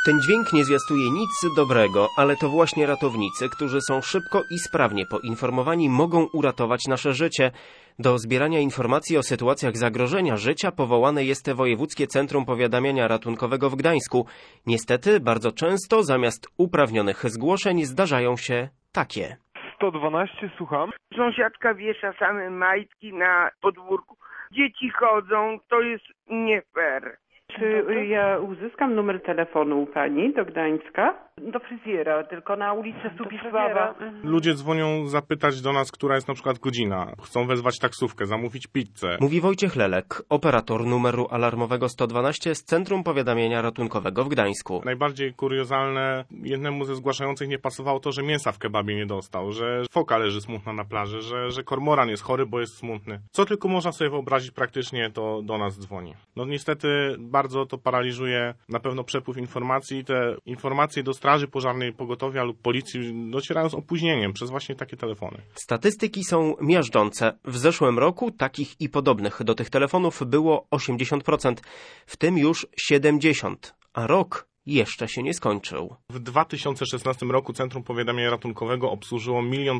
Ten dźwięk nie zwiastuje nic dobrego, ale to właśnie ratownicy, którzy są szybko i sprawnie poinformowani, mogą uratować nasze życie. Do zbierania informacji o sytuacjach zagrożenia życia powołane jest Wojewódzkie Centrum Powiadamiania Ratunkowego w Gdańsku. Niestety, bardzo często zamiast uprawnionych zgłoszeń zdarzają się takie. 112, słucham. Sąsiadka wiesza same majtki na podwórku. Dzieci chodzą, to jest nie fair. Czy ja uzyskam numer telefonu u pani do Gdańska? Do fryzjera, tylko na ulicy Subisława. Ludzie dzwonią zapytać do nas, która jest na przykład godzina. Chcą wezwać taksówkę, zamówić pizzę. Mówi Wojciech Lelek, operator numeru alarmowego 112 z Centrum Powiadamiania Ratunkowego w Gdańsku. Najbardziej kuriozalne, jednemu ze zgłaszających nie pasowało to, że mięsa w kebabie nie dostał, że foka leży smutna na plaży, że kormoran jest chory, bo jest smutny. Co tylko można sobie wyobrazić praktycznie, to do nas dzwoni. No niestety bardzo to paraliżuje na pewno przepływ informacji. Te informacje do straży pożarnej, pogotowia lub policji docierają z opóźnieniem przez właśnie takie telefony. Statystyki są miażdżące. W zeszłym roku takich i podobnych do tych telefonów było 80%, w tym już 70%, a rok jeszcze się nie skończył. W 2016 roku Centrum Powiadamiania Ratunkowego obsłużyło 1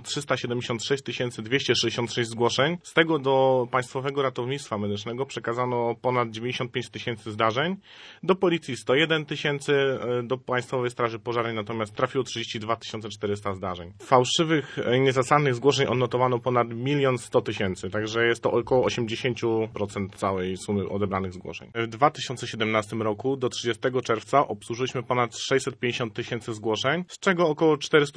376 266 zgłoszeń. Z tego do Państwowego Ratownictwa Medycznego przekazano ponad 95 tysięcy zdarzeń, do Policji 101 tysięcy, do Państwowej Straży Pożarnej natomiast trafiło 32 400 zdarzeń. Fałszywych i niezasadnych zgłoszeń odnotowano ponad 1 100 000, także jest to około 80% całej sumy odebranych zgłoszeń. W 2017 roku do 30 czerwca obsłużyliśmy ponad 650 tysięcy zgłoszeń, z czego około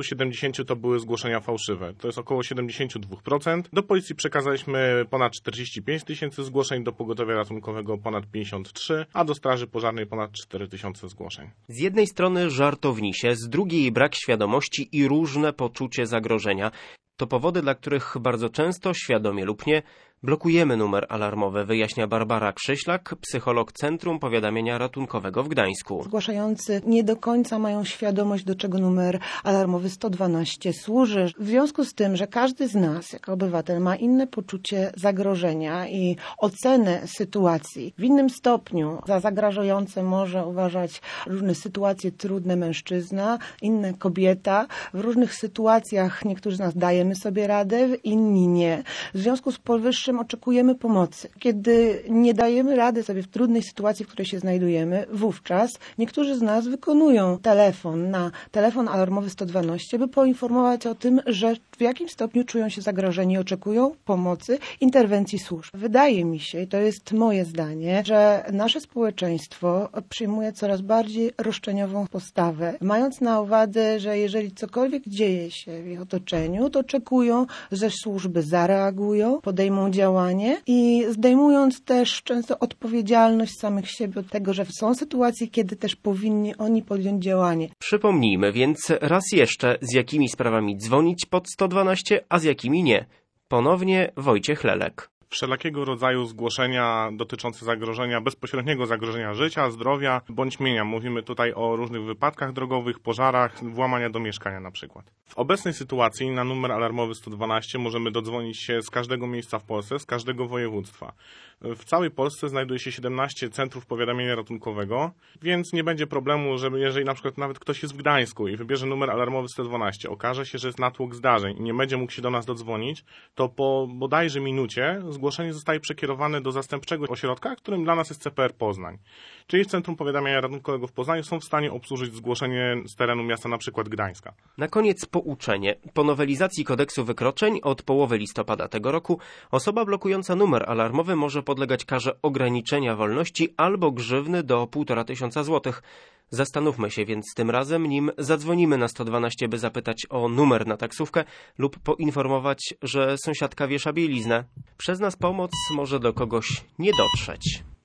470 to były zgłoszenia fałszywe. To jest około 72%. Do policji przekazaliśmy ponad 45 tysięcy zgłoszeń, do pogotowia ratunkowego ponad 53, a do straży pożarnej ponad 4 tysiące zgłoszeń. Z jednej strony żartownisie, z drugiej brak świadomości i różne poczucie zagrożenia. To powody, dla których bardzo często, świadomie lub nie, blokujemy numer alarmowy, wyjaśnia Barbara Krzyślak, psycholog Centrum Powiadamiania Ratunkowego w Gdańsku. Zgłaszający nie do końca mają świadomość, do czego numer alarmowy 112 służy. W związku z tym, że każdy z nas, jako obywatel, ma inne poczucie zagrożenia i ocenę sytuacji. W innym stopniu za zagrażające może uważać różne sytuacje trudne mężczyzna, inne kobieta. W różnych sytuacjach niektórzy z nas dajemy sobie radę, inni nie. W związku z powyższym oczekujemy pomocy. Kiedy nie dajemy rady sobie w trudnej sytuacji, w której się znajdujemy, wówczas niektórzy z nas wykonują telefon na telefon alarmowy 112, by poinformować o tym, że w jakim stopniu czują się zagrożeni i oczekują pomocy, interwencji służb. Wydaje mi się, i to jest moje zdanie, że nasze społeczeństwo przyjmuje coraz bardziej roszczeniową postawę, mając na uwadze, że jeżeli cokolwiek dzieje się w ich otoczeniu, to oczekują, że służby zareagują, podejmą działanie i zdejmując też często odpowiedzialność samych siebie od tego, że są sytuacje, kiedy też powinni oni podjąć działanie. Przypomnijmy więc raz jeszcze, z jakimi sprawami dzwonić pod 112, a z jakimi nie. Ponownie Wojciech Lelek. Wszelakiego rodzaju zgłoszenia dotyczące zagrożenia, bezpośredniego zagrożenia życia, zdrowia bądź mienia. Mówimy tutaj o różnych wypadkach drogowych, pożarach, włamania do mieszkania na przykład. W obecnej sytuacji na numer alarmowy 112 możemy dodzwonić się z każdego miejsca w Polsce, z każdego województwa. W całej Polsce znajduje się 17 centrów powiadamiania ratunkowego, więc nie będzie problemu, że jeżeli na przykład nawet ktoś jest w Gdańsku i wybierze numer alarmowy 112, okaże się, że jest natłok zdarzeń i nie będzie mógł się do nas dodzwonić, to po bodajże minucie zgłoszenie zostaje przekierowane do zastępczego ośrodka, którym dla nas jest CPR Poznań. Czyli w Centrum Powiadamiania Ratunkowego w Poznaniu są w stanie obsłużyć zgłoszenie z terenu miasta na przykład Gdańska. Na koniec pouczenie. Po nowelizacji kodeksu wykroczeń od połowy listopada tego roku osoba blokująca numer alarmowy może podlegać karze ograniczenia wolności albo grzywny do 1500 złotych. Zastanówmy się więc tym razem, nim zadzwonimy na 112, by zapytać o numer na taksówkę lub poinformować, że sąsiadka wiesza bieliznę. Przez nas pomoc może do kogoś nie dotrzeć.